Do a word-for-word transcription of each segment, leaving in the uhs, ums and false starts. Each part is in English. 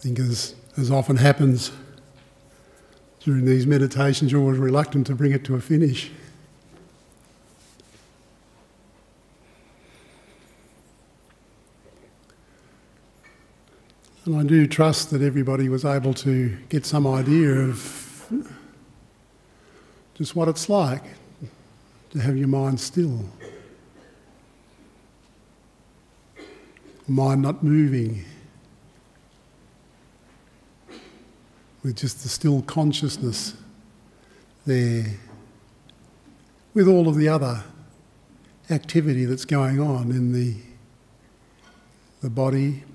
think as, as often happens during these meditations, you're always reluctant to bring it to a finish. And I do trust that everybody was able to get some idea of just what it's like to have your mind still. Mind not moving, with just the still consciousness there, with all of the other activity that's going on in the, the body.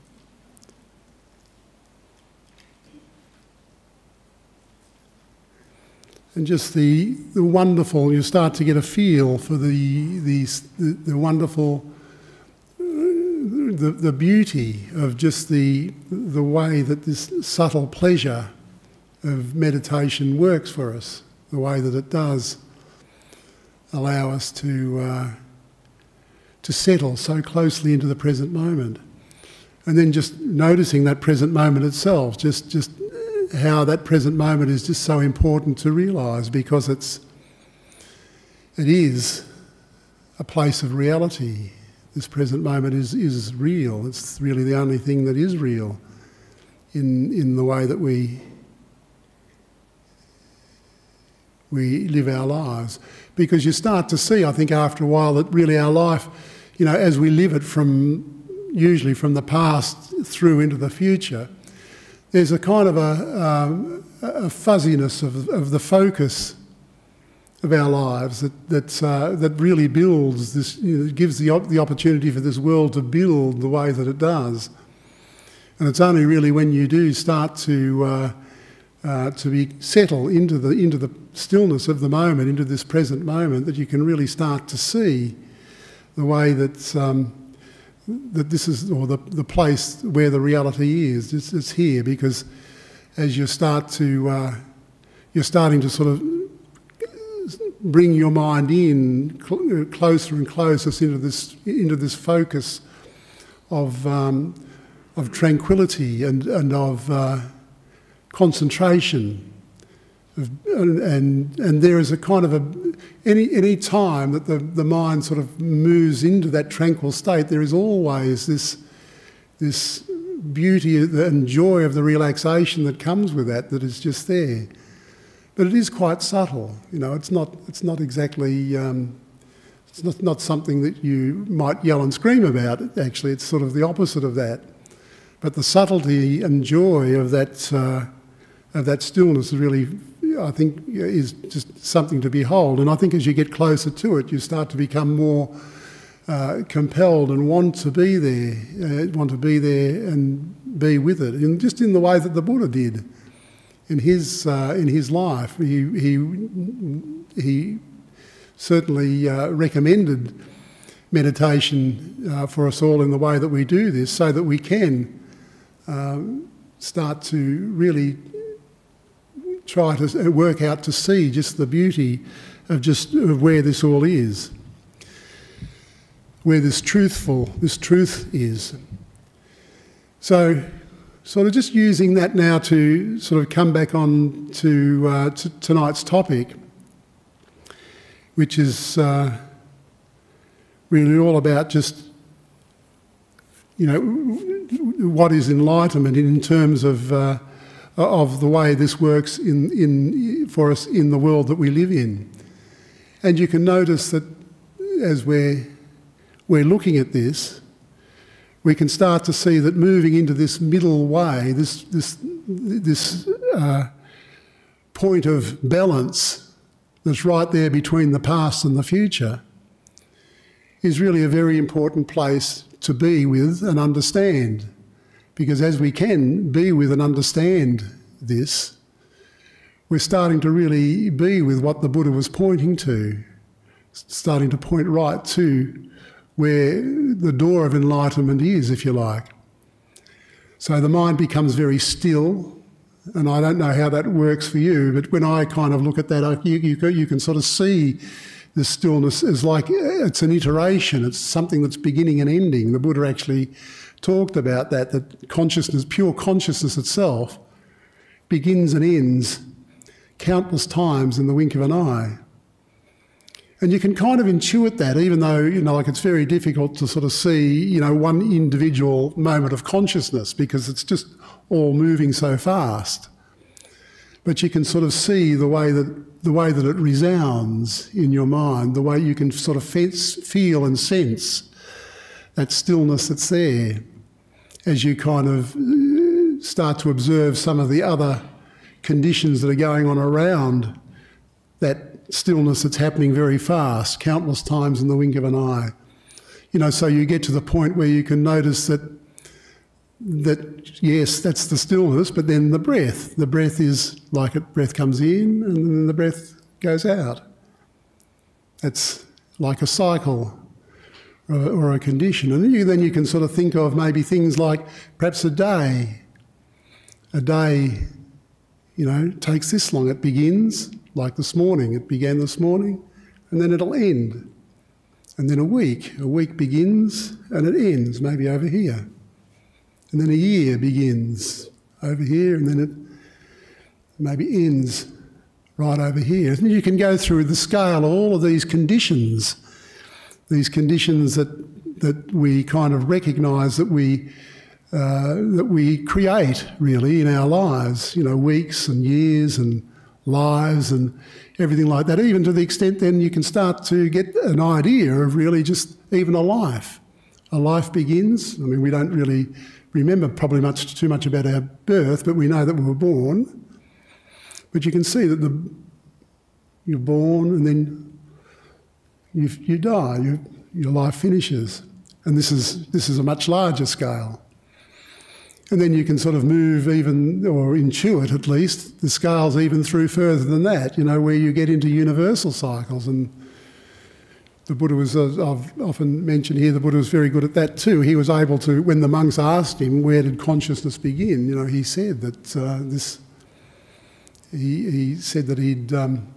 And just the, the wonderful, you start to get a feel for the, the, the, the wonderful, the, the beauty of just the, the way that this subtle pleasure of meditation works for us, the way that it does allow us to, uh, to settle so closely into the present moment. And then just noticing that present moment itself, just, just how that present moment is just so important to realise, because it's, it is a place of reality. This present moment is, is real. It's really the only thing that is real in, in the way that we, we live our lives. Because you start to see, I think after a while, that really our life, you know, as we live it from, usually from the past through into the future, there's a kind of a, um, a fuzziness of, of the focus of our lives that that, uh, that really builds this, you know, gives the, op the opportunity for this world to build the way that it does. And it's only really when you do start to uh, uh, to be settle into the into the stillness of the moment, into this present moment, that you can really start to see the way that. Um, that this is, or the, the place where the reality is, it's, it's here, because as you start to, uh, you're starting to sort of bring your mind in cl closer and closer into this, into this focus of, um, of tranquility and, and of uh, concentration. Of, and, and, and there is a kind of a, any, any time that the, the mind sort of moves into that tranquil state, there is always this, this beauty and joy of the relaxation that comes with that, that is just there. But it is quite subtle, you know, it's not, it's not exactly, um, it's not, not something that you might yell and scream about, actually, it's sort of the opposite of that. But the subtlety and joy of that, uh, of that stillness is really, I think, is just something to behold. And I think as you get closer to it, you start to become more uh, compelled and want to be there, uh, want to be there and be with it, and just in the way that the Buddha did in his uh, in his life. He he he certainly uh, recommended meditation uh, for us all in the way that we do this, so that we can um, start to really try to work out to see just the beauty of just of where this all is, where this truthful, this truth is. So, sort of just using that now to sort of come back on to, uh, to tonight's topic, which is uh, really all about just, you know, what is enlightenment in terms of uh, of the way this works in, in, for us in the world that we live in. And you can notice that as we're, we're looking at this, we can start to see that moving into this middle way, this, this, this uh, point of balance that's right there between the past and the future, is really a very important place to be with and understand. Because as we can be with and understand this, we're starting to really be with what the Buddha was pointing to, starting to point right to where the door of enlightenment is, if you like. So the mind becomes very still, and I don't know how that works for you, but when I kind of look at that, you, you, you can sort of see the stillness as like it's an iteration, it's something that's beginning and ending. The Buddha actually talked about that, that consciousness, pure consciousness itself, begins and ends countless times in the wink of an eye. And you can kind of intuit that, even though, you know, like it's very difficult to sort of see, you know, one individual moment of consciousness because it's just all moving so fast. But you can sort of see the way that the way that it resounds in your mind, the way you can sort of fence, feel and sense that stillness that's there as you kind of start to observe some of the other conditions that are going on around that stillness that's happening very fast, countless times in the wink of an eye. You know, so you get to the point where you can notice that, that yes, that's the stillness, but then the breath. The breath is like it, breath comes in and then the breath goes out. It's like a cycle or, or a condition. And you, then you can sort of think of maybe things like perhaps a day. A day, you know, takes this long. It begins like this morning. It began this morning and then it'll end. And then a week. A week begins and it ends, maybe over here. And then a year begins over here and then it maybe ends right over here. And you can go through the scale of all of these conditions, these conditions that, that we kind of recognise that we Uh, that we create, really, in our lives, you know, weeks and years and lives and everything like that, even to the extent then you can start to get an idea of really just even a life. A life begins. I mean, we don't really remember probably much too much about our birth, but we know that we were born. But you can see that the, you're born and then you, you die, you, your life finishes. And this is, this is a much larger scale. And then you can sort of move even, or intuit at least, the scales even through further than that, you know, where you get into universal cycles. And the Buddha was, uh, I've often mentioned here, the Buddha was very good at that too. He was able to, when the monks asked him, where did consciousness begin? You know, he said that uh, this, he, he said that he'd, um,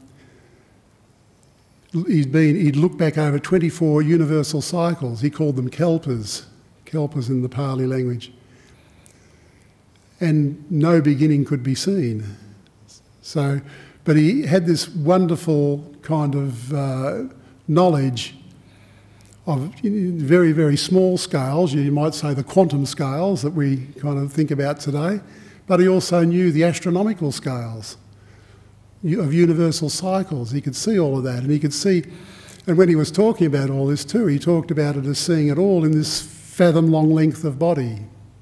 he'd been, he'd looked back over twenty-four universal cycles. He called them kalpas, kalpas in the Pali language. And no beginning could be seen. So, but he had this wonderful kind of uh, knowledge of very, very small scales, you might say the quantum scales that we kind of think about today, but he also knew the astronomical scales of universal cycles. He could see all of that, and he could see, and when he was talking about all this too, he talked about it as seeing it all in this fathom-long length of body.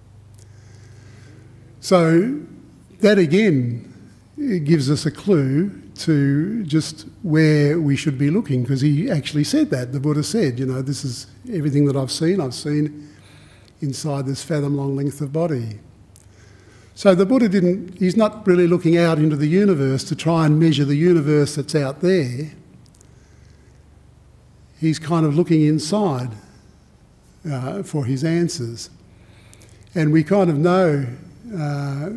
So that again gives us a clue to just where we should be looking, because he actually said that. The Buddha said, you know, this is everything that I've seen, I've seen inside this fathom-long length of body. So the Buddha didn't, he's not really looking out into the universe to try and measure the universe that's out there. He's kind of looking inside uh, for his answers. And we kind of know Uh,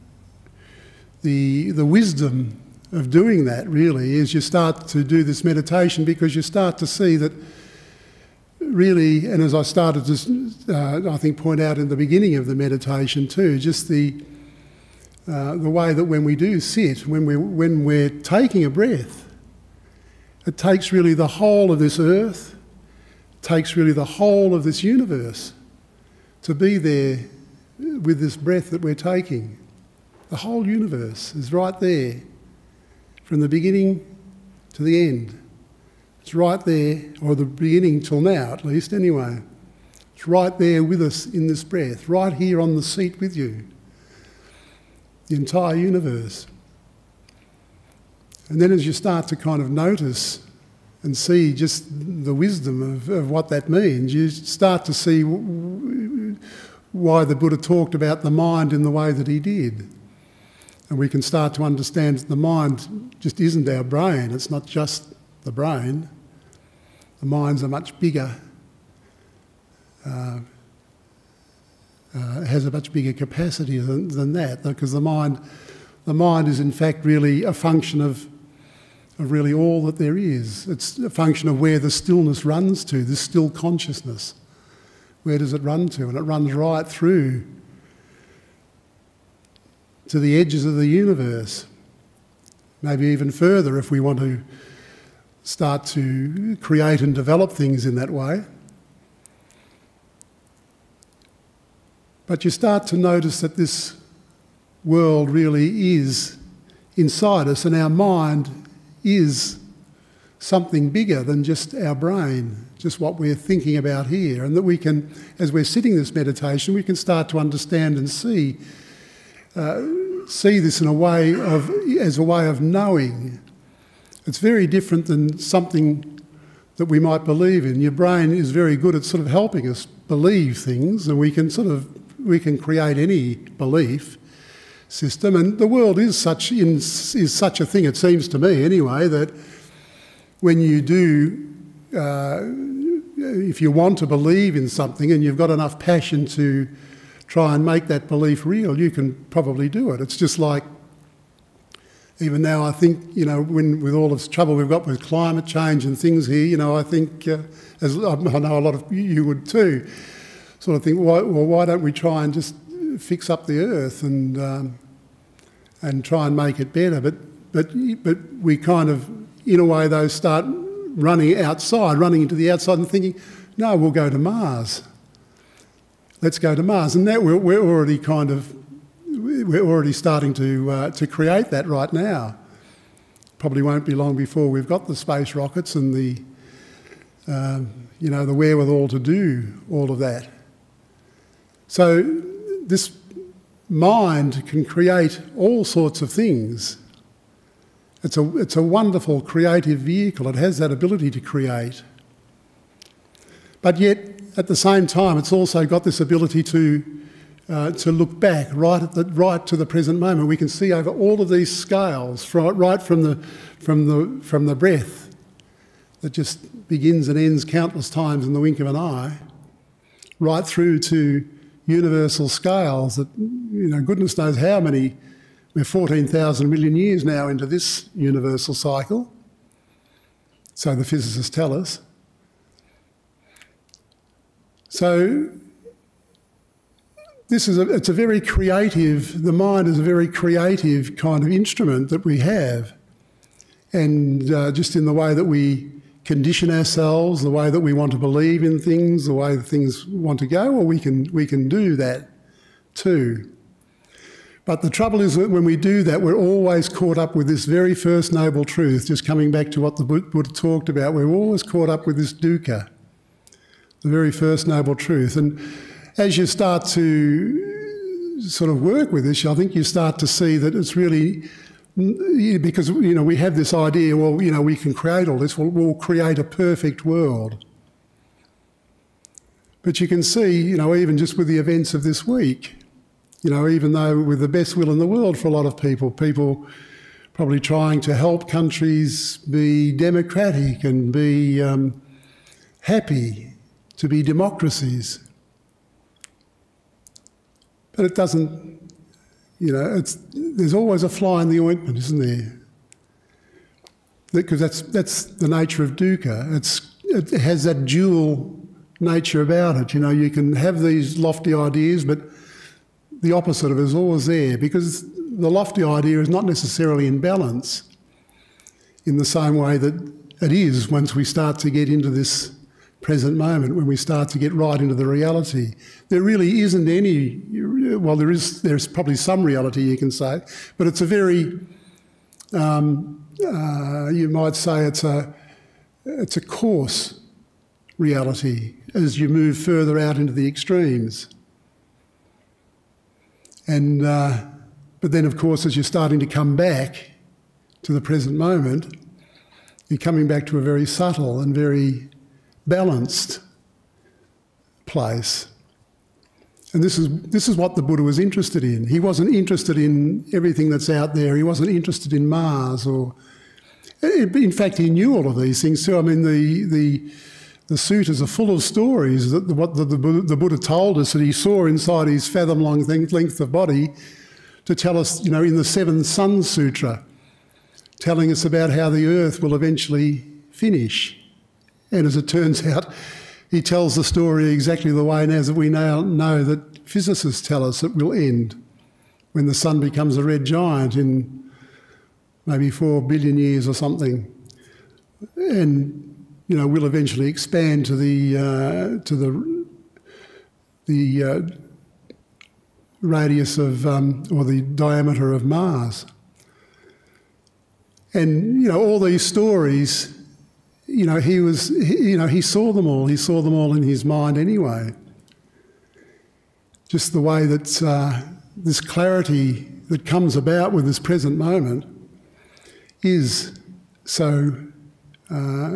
the, the wisdom of doing that really is you start to do this meditation because you start to see that really, and as I started to, uh, I think, point out in the beginning of the meditation too, just the, uh, the way that when we do sit, when we're, when we're taking a breath, it takes really the whole of this earth, takes really the whole of this universe to be there with this breath that we're taking. The whole universe is right there, from the beginning to the end. It's right there, or the beginning till now at least anyway. It's right there with us in this breath, right here on the seat with you. The entire universe. And then as you start to kind of notice and see just the wisdom of, of what that means, you start to see why the Buddha talked about the mind in the way that he did. And we can start to understand that the mind just isn't our brain. It's not just the brain. The mind's a much bigger, uh, uh, has a much bigger capacity than, than that, because the mind, the mind is in fact really a function of, of really all that there is. It's a function of where the stillness runs to, this still consciousness. Where does it run to? And it runs right through to the edges of the universe. Maybe even further if we want to start to create and develop things in that way. But you start to notice that this world really is inside us, and our mind is something bigger than just our brain, just what we're thinking about here, and that we can, as we're sitting this meditation, we can start to understand and see uh, see this in a way of, as a way of knowing. It's very different than something that we might believe in. Your brain is very good at sort of helping us believe things, and we can sort of we can create any belief system. And the world is such in, is such a thing, it seems to me anyway, that when you do, uh, if you want to believe in something and you've got enough passion to try and make that belief real, you can probably do it. It's just like, even now I think, you know, when with all this trouble we've got with climate change and things here, you know, I think, uh, as I know a lot of you would too, sort of think, why, well, why don't we try and just fix up the earth and um, and try and make it better? But but but we kind of, in a way, though, start running outside, running into the outside and thinking, no, we'll go to Mars. Let's go to Mars. And that we're, we're already kind of, we're already starting to uh, to create that right now. Probably won't be long before we've got the space rockets and the, um, you know, the wherewithal to do all of that. So this mind can create all sorts of things. It's a, it's a wonderful creative vehicle. It has that ability to create. But yet, at the same time, it's also got this ability to, uh, to look back right, at the, right to the present moment. We can see over all of these scales, from, right from the, from, the, from the breath that just begins and ends countless times in the wink of an eye, right through to universal scales that, you know, goodness knows how many, we're fourteen thousand million years now into this universal cycle, so the physicists tell us. So this is a, it's a very creative, the mind is a very creative kind of instrument that we have. And uh, just in the way that we condition ourselves, the way that we want to believe in things, the way that things want to go, well, we can, we can do that too. But the trouble is that when we do that, we're always caught up with this very first noble truth, just coming back to what the Buddha talked about, we're always caught up with this dukkha, the very first noble truth. And as you start to sort of work with this, I think you start to see that it's really, because, you know, we have this idea, well, you know, we can create all this, we'll, we'll create a perfect world. But you can see, you know, even just with the events of this week, you know, even though with the best will in the world for a lot of people, people probably trying to help countries be democratic and be um, happy, to be democracies. But it doesn't, you know, it's, there's always a fly in the ointment, isn't there? Because that's, that's the nature of dukkha. It's, it has that dual nature about it. You know, you can have these lofty ideas, but the opposite of it is always there, because the lofty idea is not necessarily in balance in the same way that it is once we start to get into this present moment, when we start to get right into the reality. There really isn't any, well, there is, there's probably some reality you can say, but it's a very, um, uh, you might say it's a, it's a coarse reality as you move further out into the extremes. And, uh, but then, of course, as you're starting to come back to the present moment, you're coming back to a very subtle and very balanced place. And this is, this is what the Buddha was interested in. He wasn't interested in everything that's out there. He wasn't interested in Mars or... In fact, he knew all of these things too. I mean, the, the, the suttas are full of stories that the, what the, the, the Buddha told us that he saw inside his fathom-long length of body to tell us, you know, in the Seven Sun Sutra, telling us about how the earth will eventually finish. And as it turns out, he tells the story exactly the way now that we now know that physicists tell us it will end when the sun becomes a red giant in maybe four billion years or something, and you know will eventually expand to the uh, to the the uh, radius of um, or the diameter of Mars. And you know all these stories, you know he was he, you know he saw them all. He saw them all in his mind anyway. Just the way that uh, this clarity that comes about with this present moment is so uh,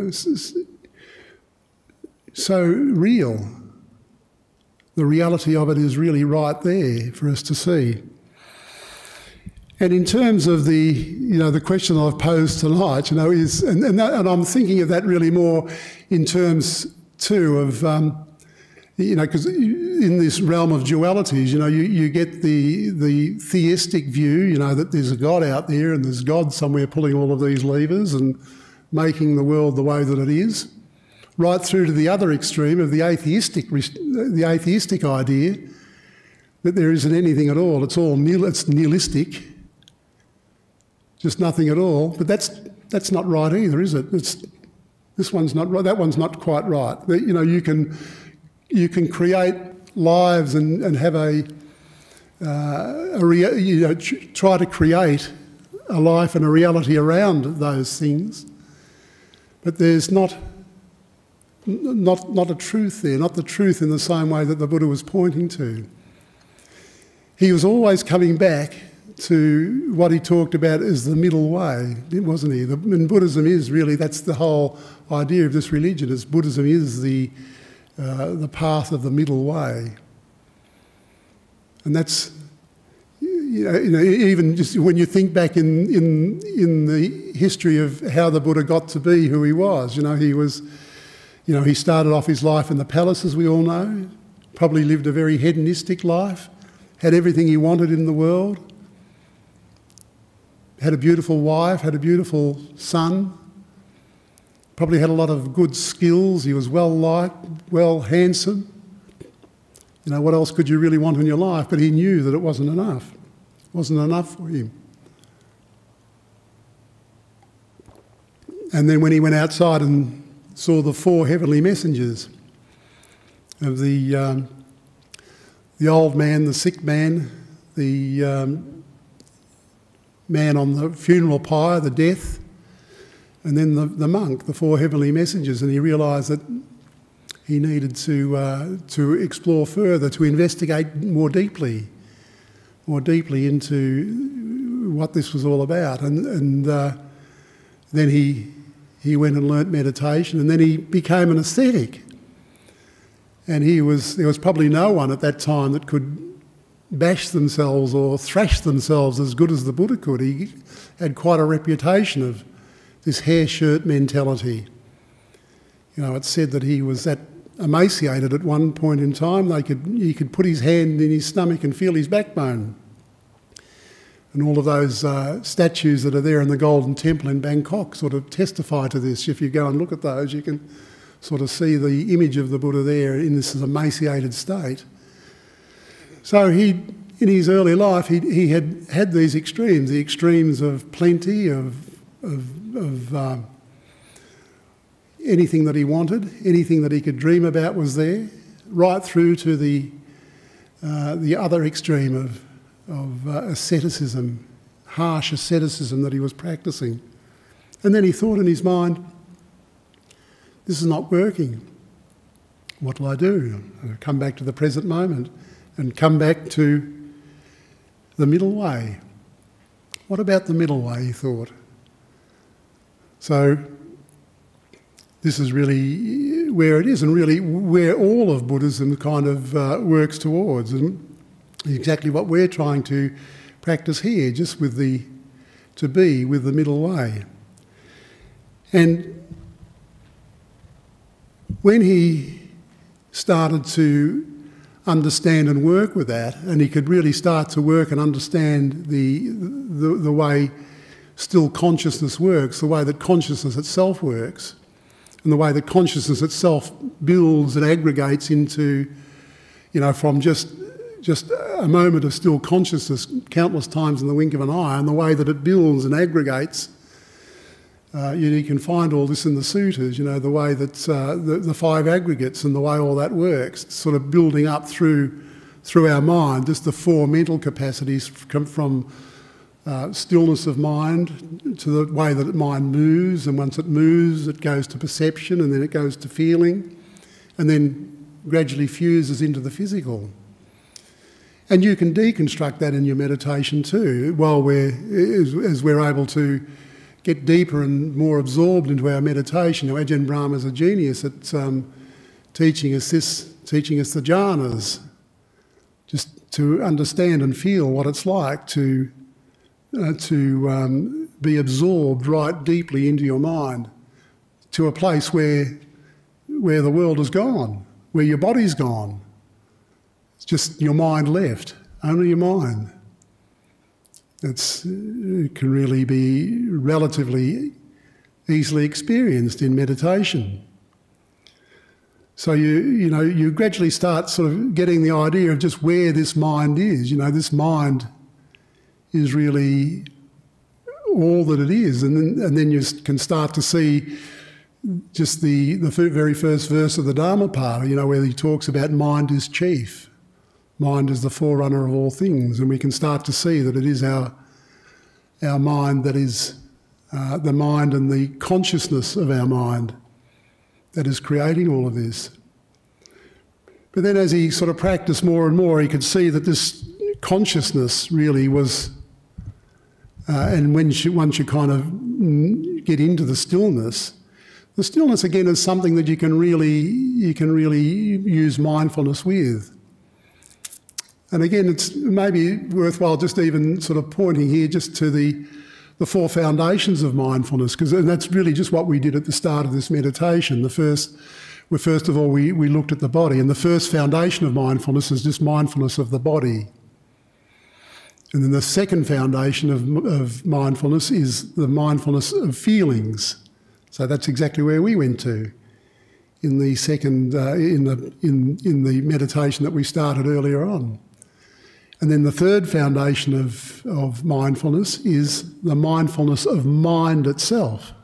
so real. The reality of it is really right there for us to see. And in terms of the, you know, the question I've posed tonight, you know, is, and, and, that, and I'm thinking of that really more in terms too of, um, you know, because in this realm of dualities, you know, you, you get the the theistic view, you know, that there's a God out there and there's God somewhere pulling all of these levers and making the world the way that it is, right through to the other extreme of the atheistic the atheistic idea that there isn't anything at all. It's all nihil, it's nihilistic, just nothing at all. But that's that's not right either, is it? It's this one's not right. That one's not quite right. You know, you can you can create lives and and have a uh, a rea- you know try to create a life and a reality around those things, but there's not. Not, not a truth there, not the truth in the same way that the Buddha was pointing to. He was always coming back to what he talked about as the middle way, wasn't he? The, and Buddhism is really, that's the whole idea of this religion, is Buddhism is the, uh, the path of the middle way. And that's, you know, you know, even just when you think back in, in, in the history of how the Buddha got to be who he was, you know, he was... You know, he started off his life in the palace, as we all know, probably lived a very hedonistic life, had everything he wanted in the world, had a beautiful wife, had a beautiful son, probably had a lot of good skills, he was well-liked, well, handsome. You know, what else could you really want in your life? But he knew that it wasn't enough. It wasn't enough for him. And then when he went outside and saw the four heavenly messengers of the um, the old man, the sick man, the um, man on the funeral pyre, the death, and then the, the monk, the four heavenly messengers, and he realised that he needed to uh, to explore further, to investigate more deeply, more deeply into what this was all about, and and uh, then he. He went and learnt meditation, and then he became an ascetic. And he was there was probably no one at that time that could bash themselves or thrash themselves as good as the Buddha could. He had quite a reputation of this hair shirt mentality. You know, it's said that he was that emaciated at one point in time. They could he could put his hand in his stomach and feel his backbone. And all of those uh, statues that are there in the Golden Temple in Bangkok sort of testify to this. If you go and look at those, you can sort of see the image of the Buddha there in this emaciated state. So he, in his early life, he, he had had these extremes, the extremes of plenty, of, of, of uh, anything that he wanted, anything that he could dream about was there, right through to the, uh, the other extreme of of uh, asceticism, harsh asceticism that he was practicing. And then he thought in his mind, this is not working. What will I do? I'll come back to the present moment and come back to the middle way. What about the middle way, he thought? So this is really where it is, and really where all of Buddhism kind of uh, works towards. And exactly what we're trying to practice here, just with the, to be with the middle way. And when he started to understand and work with that, and he could really start to work and understand the, the, the way still consciousness works, the way that consciousness itself works, and the way that consciousness itself builds and aggregates into, you know, from just just a moment of still consciousness countless times in the wink of an eye, and the way that it builds and aggregates. Uh, you, you can find all this in the sutras, you know, the way that uh, the, the five aggregates and the way all that works, sort of building up through through our mind, just the four mental capacities come from uh, stillness of mind to the way that mind moves, and once it moves it goes to perception, and then it goes to feeling, and then gradually fuses into the physical. And you can deconstruct that in your meditation too, while we're, as, as we're able to get deeper and more absorbed into our meditation. Now, Ajahn Brahma's a genius at um, teaching us this, teaching us the jhanas, just to understand and feel what it's like to uh, to um, be absorbed right deeply into your mind, to a place where where the world is gone, where your body's gone. It's just your mind left, only your mind. It's, it can really be relatively easily experienced in meditation. So you you know you gradually start sort of getting the idea of just where this mind is. You know, this mind is really all that it is, and then and then you can start to see just the the very first verse of the Dhammapada. You know, where he talks about mind is chief. Mind is the forerunner of all things, and we can start to see that it is our our mind that is uh, the mind and the consciousness of our mind that is creating all of this. But then as he sort of practiced more and more, he could see that this consciousness really was, uh, and when you, once you kind of get into the stillness, the stillness again is something that you can really you can really use mindfulness with. And again, it's maybe worthwhile just even sort of pointing here just to the, the four foundations of mindfulness, because that's really just what we did at the start of this meditation. The first, well, first of all, we, we looked at the body, and the first foundation of mindfulness is just mindfulness of the body. And then the second foundation of, of mindfulness is the mindfulness of feelings. So that's exactly where we went to in the second, uh, in the in in the meditation that we started earlier on. And then the third foundation of, of mindfulness is the mindfulness of mind itself.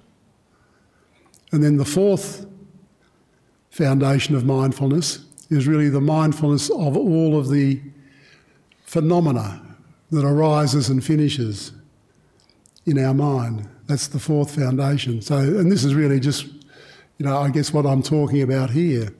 And then the fourth foundation of mindfulness is really the mindfulness of all of the phenomena that arises and finishes in our mind. That's the fourth foundation. So, and this is really just, you know, I guess what I'm talking about here.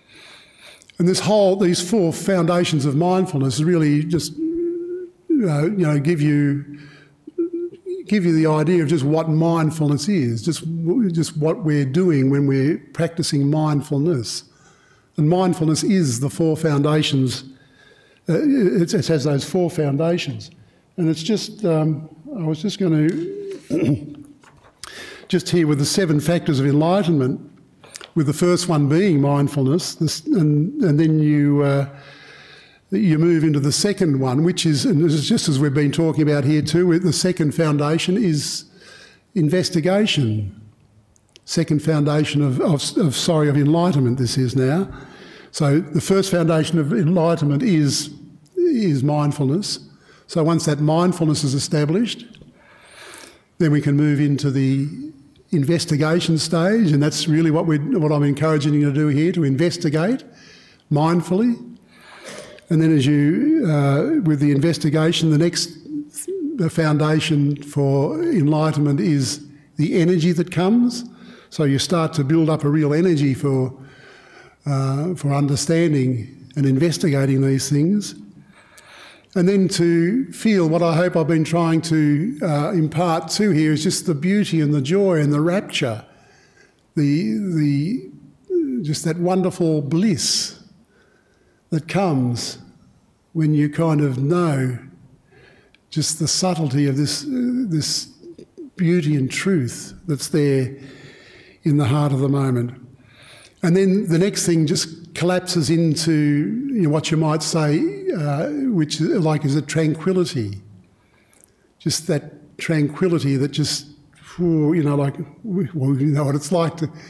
And this whole, these four foundations of mindfulness really just, you know, you know, give you give you the idea of just what mindfulness is, just just what we're doing when we're practicing mindfulness. And mindfulness is the four foundations. Uh, it, it has those four foundations, and it's just. Um, I was just going to just here with the seven factors of enlightenment, with the first one being mindfulness, this, and, and then you uh, you move into the second one, which is, and this is just as we've been talking about here too, the second foundation is investigation. Second foundation of, of, of sorry, of enlightenment this is now. So the first foundation of enlightenment is, is mindfulness. So once that mindfulness is established, then we can move into the investigation stage, and that's really what we what I'm encouraging you to do here, to investigate mindfully. And then as you, uh, with the investigation, the next the foundation for enlightenment is the energy that comes. So you start to build up a real energy for, uh, for understanding and investigating these things. And then to feel what I hope I've been trying to uh, impart to here is just the beauty and the joy and the rapture, the, the, just that wonderful bliss that comes when you kind of know just the subtlety of this, uh, this beauty and truth that's there in the heart of the moment. And then the next thing just collapses into, you know, what you might say, uh, which like is a tranquility. Just that tranquility that just, you know, like, well, you know what it's like to,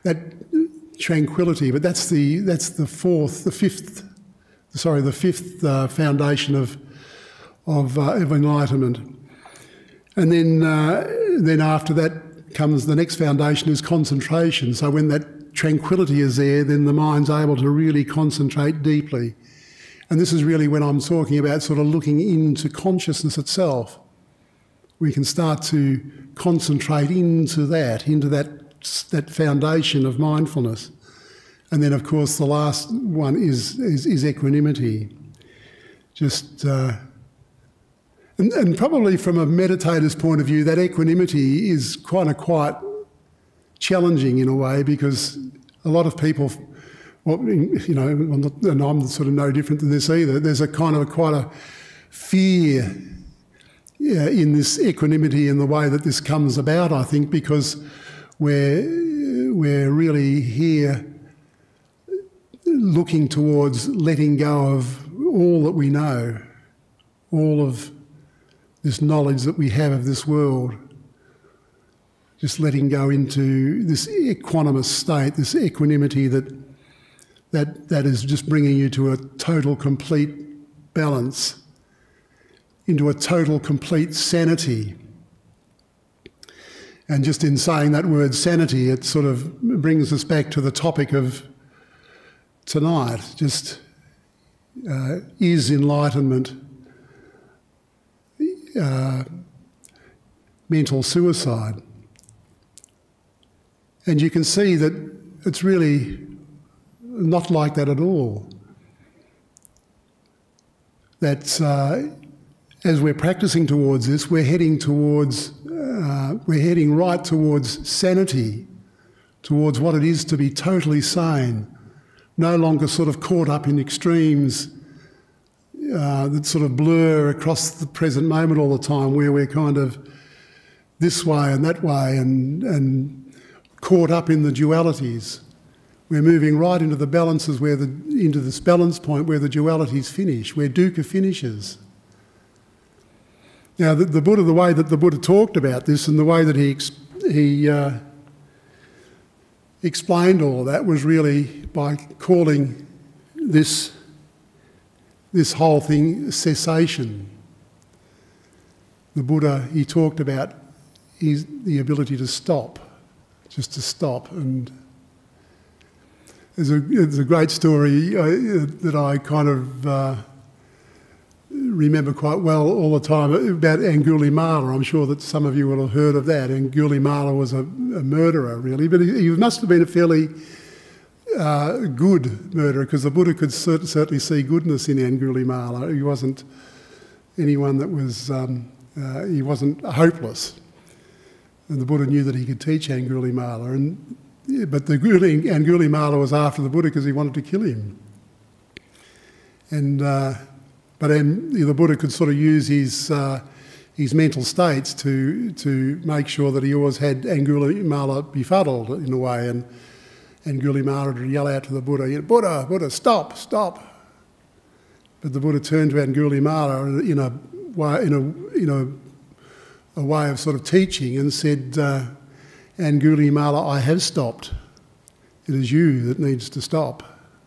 that tranquility. But that's the that's the fourth, the fifth, sorry, the fifth uh, foundation of of, uh, of enlightenment. And then uh, then after that comes the next foundation is concentration. So when that tranquility is there, then the mind's able to really concentrate deeply. And this is really when I'm talking about sort of looking into consciousness itself. We can start to concentrate into that, into that, that foundation of mindfulness. And then, of course, the last one is, is, is equanimity. Just, uh, and, and probably from a meditator's point of view, that equanimity is kind of quite challenging in a way, because a lot of people, well, you know, and I'm sort of no different than this either, there's a kind of a, quite a fear yeah, in this equanimity and the way that this comes about, I think, because we're, we're really here looking towards letting go of all that we know, all of this knowledge that we have of this world, just letting go into this equanimous state, this equanimity that that that is just bringing you to a total, complete balance, into a total, complete sanity. And just in saying that word sanity, it sort of brings us back to the topic of tonight, just uh, is enlightenment uh, mental suicide? And you can see that it's really not like that at all. That uh, as we're practicing towards this, we're heading towards, uh, we're heading right towards sanity, towards what it is to be totally sane, no longer sort of caught up in extremes uh, that sort of blur across the present moment all the time, where we're kind of this way and that way and, and caught up in the dualities. We're moving right into the balances, where the, into this balance point where the dualities finish, where dukkha finishes. Now, the, the Buddha, the way that the Buddha talked about this and the way that he, ex, he uh, explained all of that was really by calling this, this whole thing cessation. The Buddha, he talked about his, the ability to stop, just to stop. And there's a, there's a great story uh, that I kind of uh, remember quite well all the time about Angulimala. I'm sure that some of you will have heard of that. Angulimala was a, a murderer, really, but he, he must have been a fairly uh, good murderer, because the Buddha could cert certainly see goodness in Angulimala. He wasn't anyone that was, um, uh, he wasn't hopeless. And the Buddha knew that he could teach Angulimala. And, yeah, but the Angulimala was after the Buddha because he wanted to kill him. And uh, But um, the Buddha could sort of use his, uh, his mental states to, to make sure that he always had Angulimala befuddled in a way. And Angulimala would yell out to the Buddha, Buddha, Buddha, stop, stop. But the Buddha turned to Angulimala in a way, in a, in a, a way of sort of teaching and said, uh, Angulimala, I have stopped. It is you that needs to stop.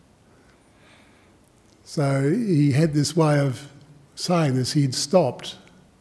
So he had this way of saying this, he'd stopped.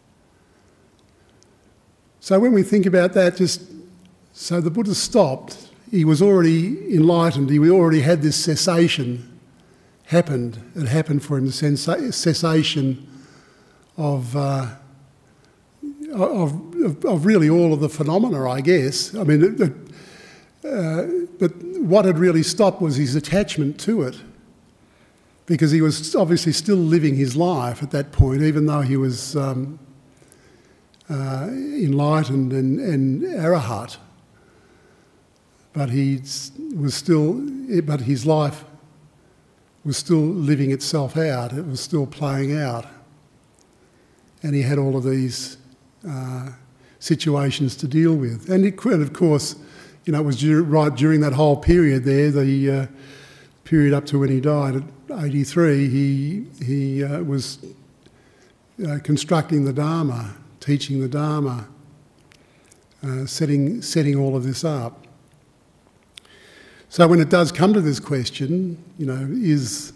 So when we think about that, just, so the Buddha stopped, he was already enlightened, he already had this cessation happened. It happened for him, the cessation of, uh, of, of, of really all of the phenomena, I guess. I mean, it, it, uh, but what had really stopped was his attachment to it, because he was obviously still living his life at that point, even though he was um, uh, enlightened and, and arahat. But he was still, but his life was still living itself out. It was still playing out, and he had all of these uh, situations to deal with. And, it, and of course, you know, it was dur right during that whole period there, the uh, period up to when he died at eighty-three, he, he uh, was uh, constructing the Dharma, teaching the Dharma, uh, setting, setting all of this up. So when it does come to this question, you know, is,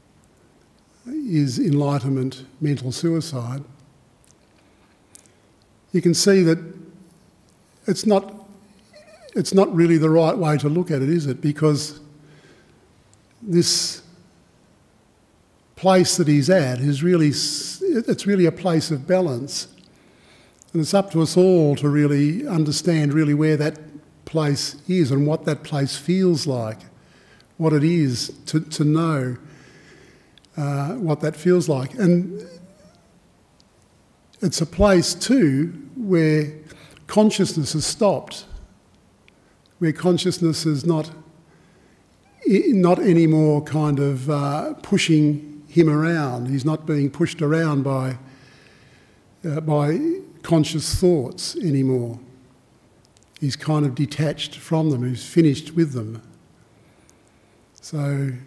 is enlightenment mental suicide? You can see that it's not, it's not really the right way to look at it, is it? Because this place that he's at is really, it's really a place of balance. And it's up to us all to really understand really where that place is and what that place feels like, what it is to, to know uh, what that feels like. And it's a place too where consciousness has stopped, where consciousness is not, not anymore kind of uh, pushing him around. He's not being pushed around by, uh, by conscious thoughts anymore. He's kind of detached from them, he's finished with them. So,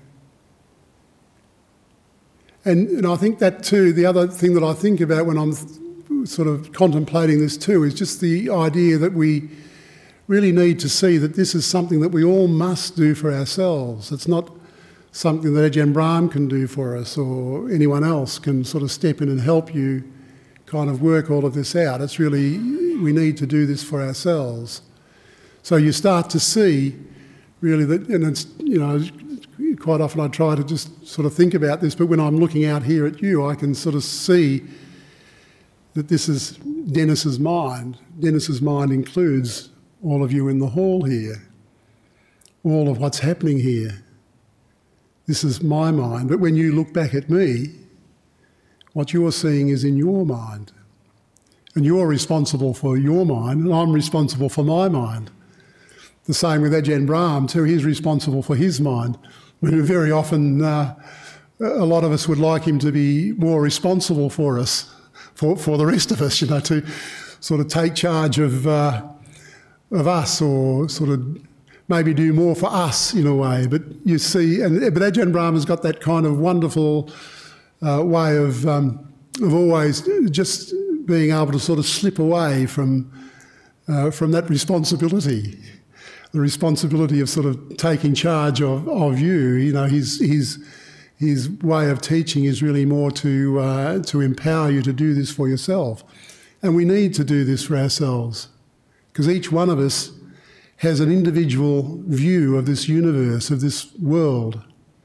and, and I think that too, the other thing that I think about when I'm sort of contemplating this too is just the idea that we really need to see that this is something that we all must do for ourselves. It's not something that Ajahn Brahm can do for us or anyone else can sort of step in and help you kind of work all of this out. It's really, we need to do this for ourselves. So you start to see really that, and it's, you know, quite often I try to just sort of think about this, but when I'm looking out here at you, I can sort of see that this is Dennis's mind. Dennis's mind includes all of you in the hall here, all of what's happening here. This is my mind, but when you look back at me, what you're seeing is in your mind. And you're responsible for your mind, and I'm responsible for my mind. The same with Ajahn Brahm too, he's responsible for his mind. I mean, very often uh, a lot of us would like him to be more responsible for us, for, for the rest of us, you know, to sort of take charge of, uh, of us or sort of maybe do more for us in a way. But you see, and, but Ajahn Brahm has got that kind of wonderful Uh, way of, um, of always just being able to sort of slip away from, uh, from that responsibility, the responsibility of sort of taking charge of, of you. You know, his, his, his way of teaching is really more to, uh, to empower you to do this for yourself. And we need to do this for ourselves because each one of us has an individual view of this universe, of this world.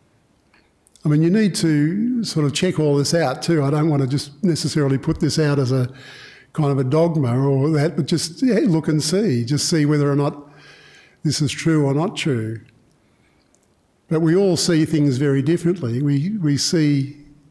I mean, you need to sort of check all this out too. I don't want to just necessarily put this out as a kind of a dogma or that, but just yeah, look and see, just see whether or not this is true or not true. But we all see things very differently. We, we, see,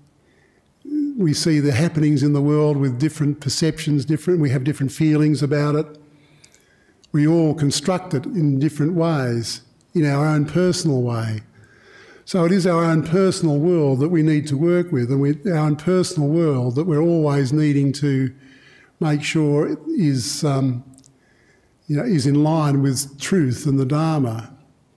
we see the happenings in the world with different perceptions, different, we have different feelings about it. We all construct it in different ways, in our own personal way. So it is our own personal world that we need to work with, and we, our own personal world that we're always needing to make sure is, um, you know, is in line with truth and the Dharma.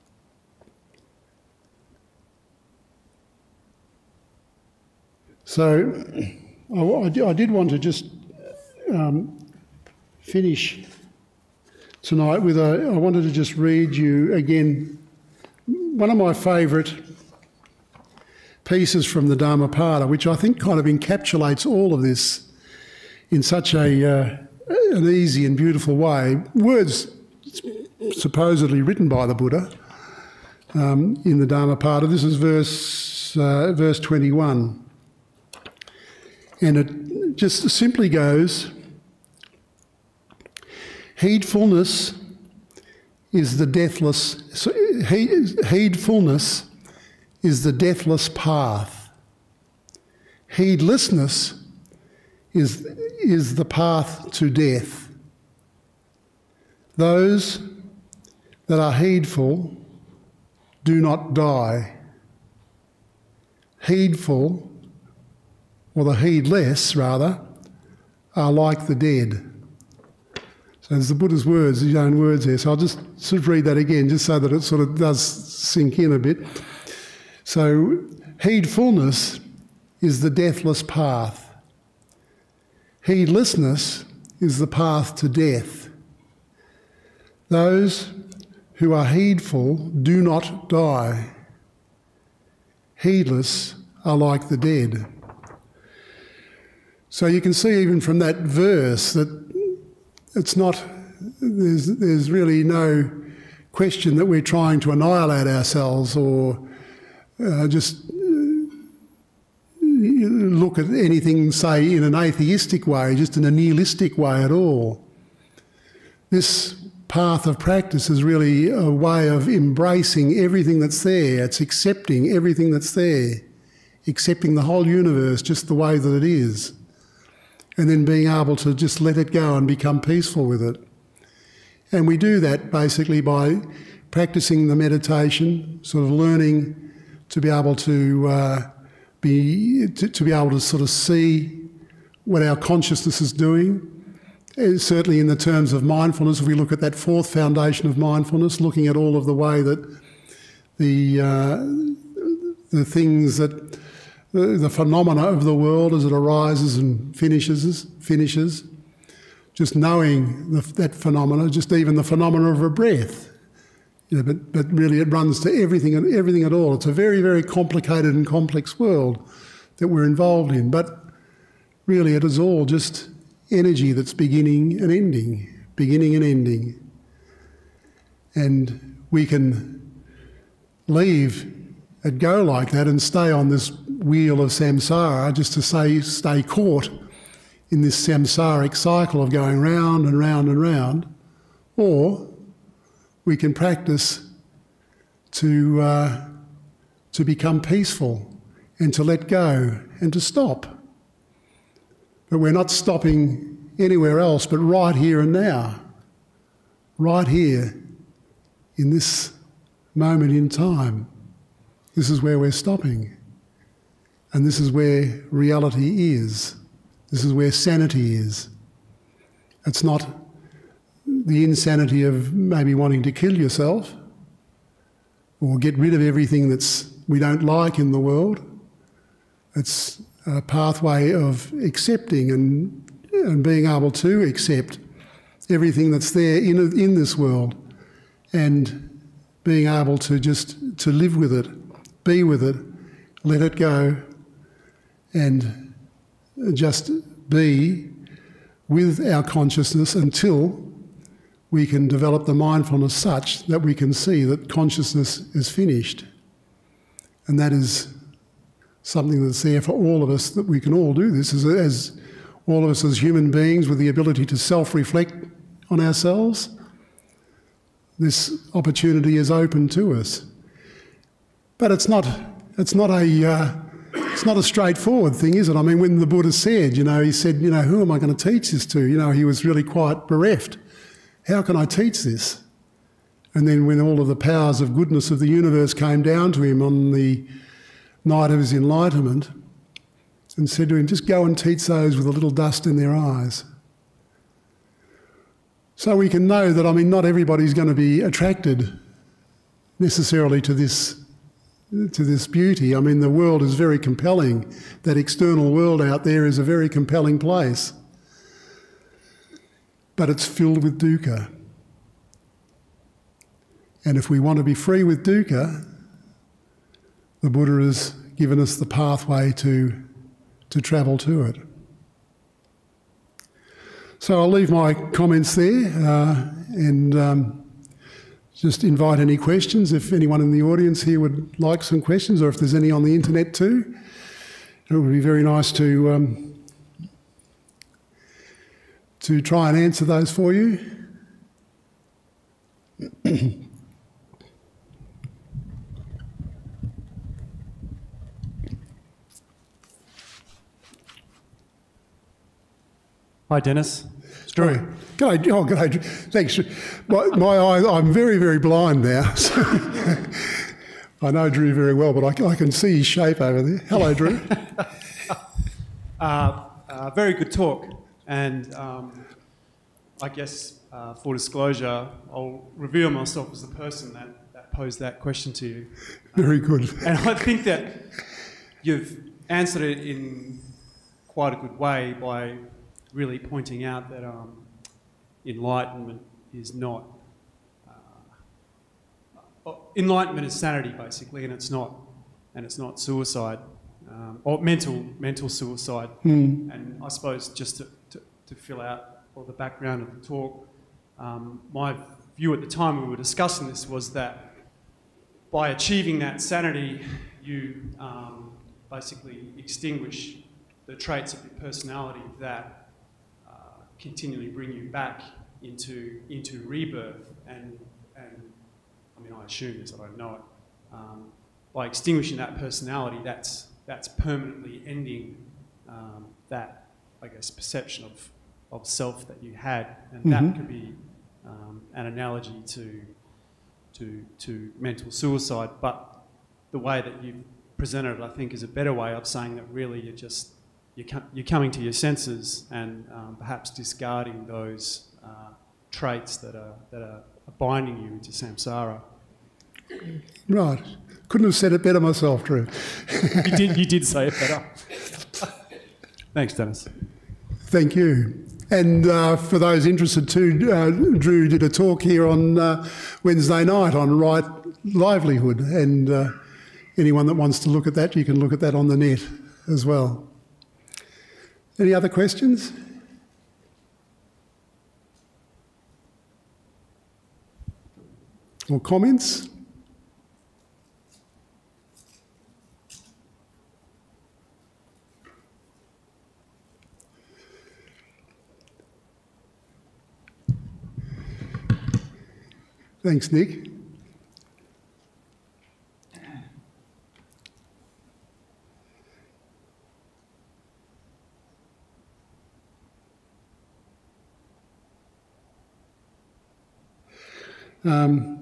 So I, I did want to just um, finish tonight with a, I wanted to just read you again one of my favourite pieces from the Dhammapada, which I think kind of encapsulates all of this in such a uh, an easy and beautiful way. Words supposedly written by the Buddha um, in the Dhammapada. This is verse uh, verse twenty-one, and it just simply goes: heedfulness is the deathless. So, heed, heedfulness is the deathless path. Heedlessness is, is the path to death. Those that are heedful do not die. Heedful, or the heedless rather, are like the dead. So there's the Buddha's words, his own words there. So I'll just sort of read that again, just so that it sort of does sink in a bit. So heedfulness is the deathless path. Heedlessness is the path to death. Those who are heedful do not die. Heedless are like the dead. So you can see even from that verse that it's not, there's, there's really no question that we're trying to annihilate ourselves or uh, just look at anything, say, in an atheistic way, just in a nihilistic way at all. This path of practice is really a way of embracing everything that's there. It's accepting everything that's there, accepting the whole universe just the way that it is, and then being able to just let it go and become peaceful with it. And we do that basically by practicing the meditation, sort of learning to be able to uh, be to, to be able to sort of see what our consciousness is doing. And certainly in the terms of mindfulness, if we look at that fourth foundation of mindfulness, looking at all of the way that the uh, the things that the, the phenomena of the world as it arises and finishes finishes, just knowing the, that phenomena, just even the phenomena of a breath. You know, but, but really it runs to everything and everything at all. It's a very, very complicated and complex world that we're involved in. But really it is all just energy that's beginning and ending, beginning and ending. And we can leave it go like that and stay on this wheel of samsara just to say, stay caught in this samsaric cycle of going round and round and round. Or we can practice to, uh, to become peaceful and to let go and to stop. But we're not stopping anywhere else but right here and now, right here in this moment in time. This is where we're stopping. And this is where reality is. This is where sanity is. It's not the insanity of maybe wanting to kill yourself or get rid of everything that's we don't like in the world. It's a pathway of accepting and, and being able to accept everything that's there in, in this world and being able to just to live with it, be with it, let it go and just be with our consciousness until we can develop the mindfulness such that we can see that consciousness is finished. And that is something that's there for all of us, that we can all do this as, as all of us as human beings with the ability to self-reflect on ourselves. This opportunity is open to us. But it's not, it's not a, uh, it's not a straightforward thing, is it? I mean, when the Buddha said, you know, he said, you know, who am I going to teach this to? You know, he was really quite bereft. How can I teach this? And then when all of the powers of goodness of the universe came down to him on the night of his enlightenment and said to him, just go and teach those with a little dust in their eyes. So we can know that, I mean, not everybody's going to be attracted necessarily to this, to this beauty. I mean, the world is very compelling. That external world out there is a very compelling place. But it's filled with dukkha. And if we want to be free with dukkha, the Buddha has given us the pathway to, to travel to it. So I'll leave my comments there uh, and um, just invite any questions. If anyone in the audience here would like some questions, or if there's any on the internet too, it would be very nice to um, to try and answer those for you. Hi, Dennis. It's Drew. G'day, oh, g'day, Drew. Thanks. My, my eye, I'm very, very blind now. So I know Drew very well, but I can, I can see his shape over there. Hello, Drew. uh, uh, very good talk. And um, I guess, uh, for disclosure, I'll reveal myself as the person that, that posed that question to you. Very good. And I think that you've answered it in quite a good way by really pointing out that um, enlightenment is not uh, enlightenment is sanity, basically, and it's not, and it's not suicide, um, or mental mental suicide. Mm. And I suppose just to, to, to fill out all the background of the talk, um, my view at the time we were discussing this was that by achieving that sanity, you um, basically extinguish the traits of your personality that uh, continually bring you back into into rebirth. And and I mean, I assume this, I don't know it. Um, by extinguishing that personality, that's that's permanently ending um, that, I guess, perception of of self that you had, and mm-hmm. that could be um, an analogy to to to mental suicide. But the way that you presented it, I think, is a better way of saying that really you're just you're, com- you're coming to your senses and um, perhaps discarding those uh, traits that are that are binding you into samsara. Right. Couldn't have said it better myself, Drew. you did. You did say it better. Thanks, Dennis. Thank you. And uh, for those interested too, uh, Drew did a talk here on uh, Wednesday night on right livelihood, and uh, anyone that wants to look at that, you can look at that on the net as well. Any other questions? Or comments? Thanks, Nick. Um,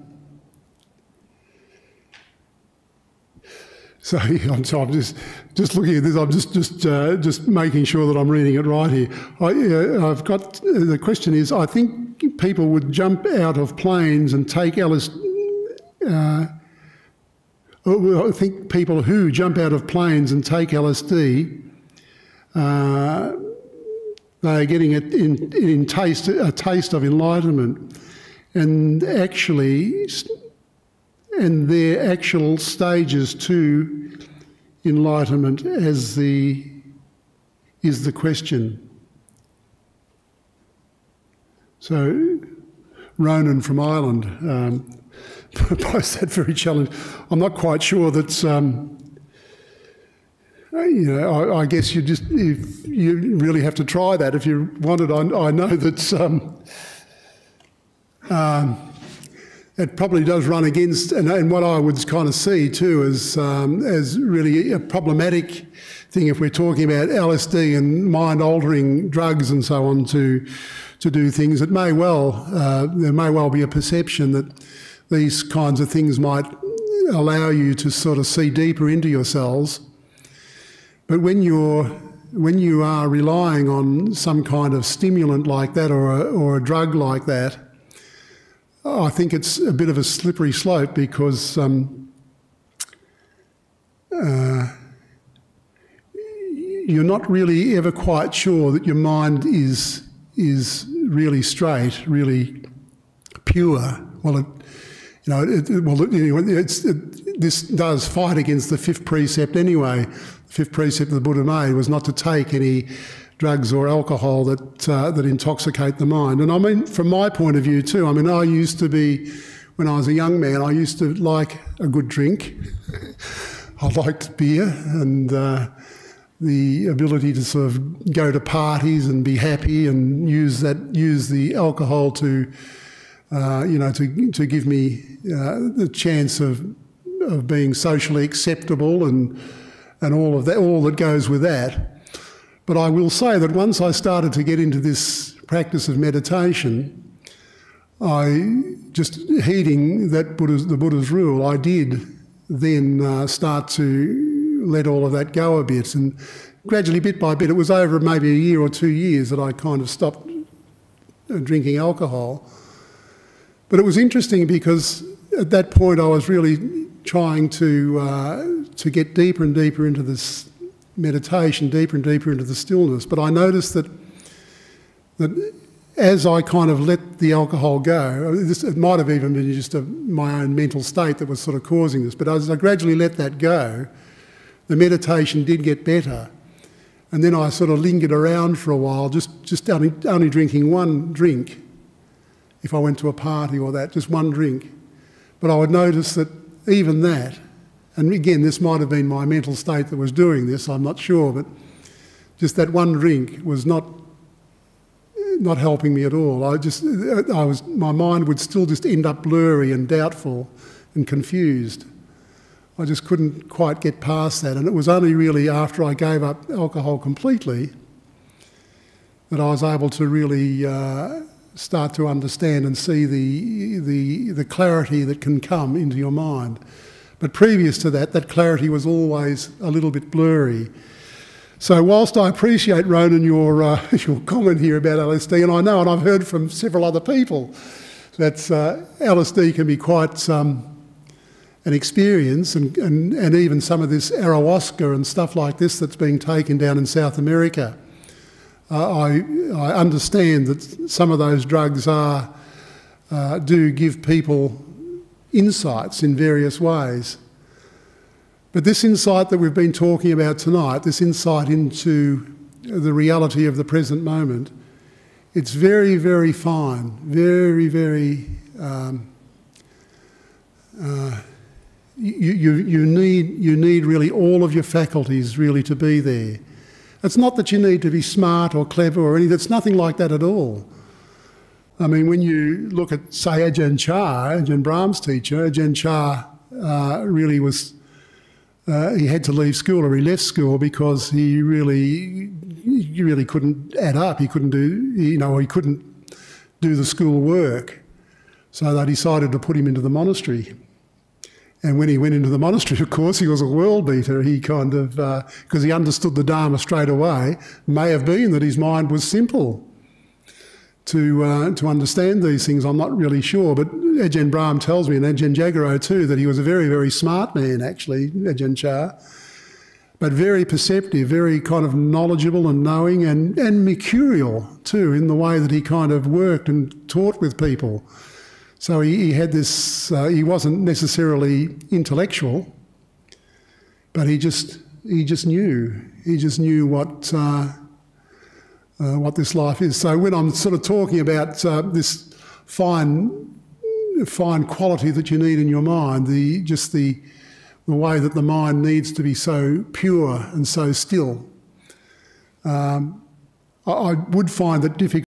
so I'm, so I'm just just looking at this. I'm just just uh, just making sure that I'm reading it right here. I, uh, I've got uh, the question is: I think people would jump out of planes and take L S D. Uh, I think people who jump out of planes and take L S D, uh, they are getting it in, in taste a taste of enlightenment. And actually, and their actual stages to enlightenment as the is the question. So, Ronan from Ireland um, posed that very challenge. I'm not quite sure that. Um, you know, I, I guess you just if you really have to try that if you want it. I, I know that. Um, Um, it probably does run against, and, and what I would kind of see too as um, as really a problematic thing if we're talking about L S D and mind-altering drugs and so on to to do things. It may well uh, there may well be a perception that these kinds of things might allow you to sort of see deeper into yourselves. But when you're when you are relying on some kind of stimulant like that or a, or a drug like that, I think it's a bit of a slippery slope because um, uh, you're not really ever quite sure that your mind is is really straight, really pure. Well, it, you know, it, it, well, it, it's, it, this does fight against the fifth precept anyway. The fifth precept the Buddha made was not to take any drugs or alcohol that uh, that intoxicate the mind. And I mean, from my point of view too, I mean, I used to be, when I was a young man, I used to like a good drink. I liked beer and uh, the ability to sort of go to parties and be happy and use that, use the alcohol to, uh, you know, to to give me uh, the chance of of being socially acceptable and and all of that, all that goes with that. But I will say that once I started to get into this practice of meditation, I, just heeding that Buddha's, the Buddha's rule, I did then uh, start to let all of that go a bit. And gradually, bit by bit, it was over maybe a year or two years that I kind of stopped drinking alcohol. But it was interesting because at that point I was really trying to, uh, to get deeper and deeper into this meditation, deeper and deeper into the stillness. But I noticed that that as I kind of let the alcohol go, this, it might have even been just a, my own mental state that was sort of causing this, but as I gradually let that go, the meditation did get better. And then I sort of lingered around for a while, just, just only, only drinking one drink. If I went to a party or that, just one drink. But I would notice that even that, and again, this might have been my mental state that was doing this, I'm not sure, but just that one drink was not not helping me at all. I just, I was, my mind would still just end up blurry and doubtful and confused. I just couldn't quite get past that, and it was only really after I gave up alcohol completely that I was able to really uh, start to understand and see the, the, the clarity that can come into your mind. But previous to that, that clarity was always a little bit blurry. So whilst I appreciate, Ronan, your, uh, your comment here about L S D, and I know, and I've heard from several other people, that uh, L S D can be quite um, an experience, and, and, and even some of this ayahuasca and stuff like this that's being taken down in South America. Uh, I, I understand that some of those drugs are, uh, do give people insights in various ways. But this insight that we've been talking about tonight, this insight into the reality of the present moment, it's very, very fine, very, very... Um, uh, you, you, you, need, you need really all of your faculties really to be there. It's not that you need to be smart or clever or anything, it's nothing like that at all. I mean, when you look at, say, Ajahn Chah, Ajahn Brahm's teacher, Ajahn Chah uh, really was... Uh, he had to leave school, or he left school because he really, he really couldn't add up. He couldn't do, you know, he couldn't do the school work. So they decided to put him into the monastery. And when he went into the monastery, of course, he was a world beater. He kind of, because uh, he understood the Dharma straight away, may have been that his mind was simple to uh, to understand these things. I'm not really sure, but Ajahn Brahm tells me, and Ajahn Jagaro too, that he was a very, very smart man, actually, Ajahn Chah, but very perceptive, very kind of knowledgeable and knowing, and, and mercurial too, in the way that he kind of worked and taught with people. So he, he had this, uh, he wasn't necessarily intellectual, but he just, he just knew. He just knew what... Uh, Uh, what this life is. So when I'm sort of talking about uh, this fine, fine quality that you need in your mind, the just the the way that the mind needs to be so pure and so still, um, I, I would find that difficult.